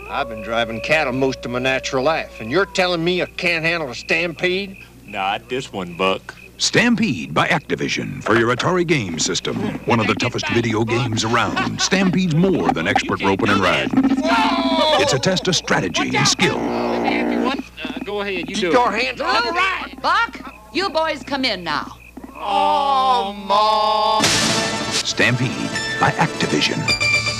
I've been driving cattle most of my natural life, and you're telling me I can't handle a stampede? Not this one, Buck. Stampede by Activision for your Atari game system. One of the toughest video games around. Stampede's more than expert roping and riding. It's a test of strategy and skill. Let me have you one. Go ahead, you Keep do your it. hands on the ride! Buck, you boys come in now. Oh, Mom! Stampede by Activision.